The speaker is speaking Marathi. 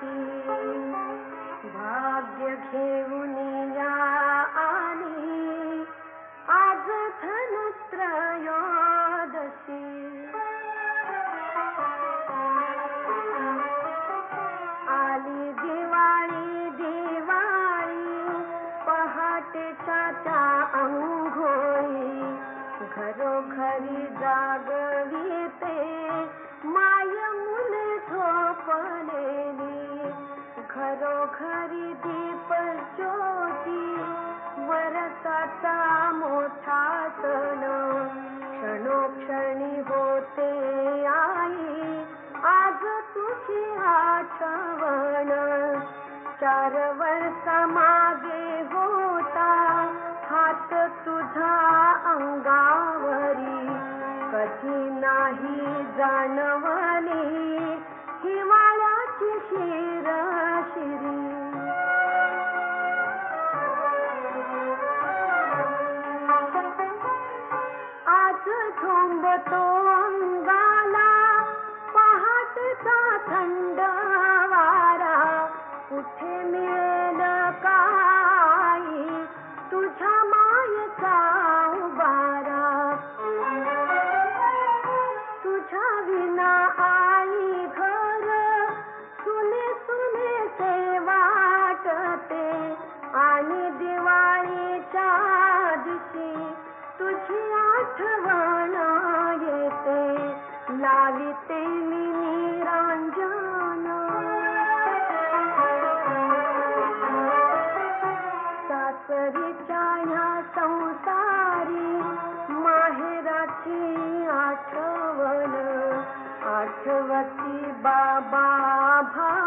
भाग्य घेऊन या आली आज धनत्रयोदशी. आली दिवाळी दिवाळी पहाटेच्या त्या अंघोळी घरोघरी जागविते माय मुले झोपलेली. घरोघरी दीप ज्योती वरसाचा मोठा सण क्षणोक्षणी होते आई आज तुझी आठवण. 4 वर्ष मागे होता हात तुझा अंगावरी कधी नाही जाणवली हिवाळ्याची शिरशिरी. आज झोंबतो अंगाला पहाटचा थंड वारा कुठे मिळेल काही तुझ्या मायेचा उबारा. तुझ्या विना आई घर सुने सुनेसे वाटते आणि दिवाळीच्या दिवशी तुझी आठवण येते लाविते मी निरांजन. सासरीच्या ह्या संसारी माहेराची आठवण आठवती बाबा भा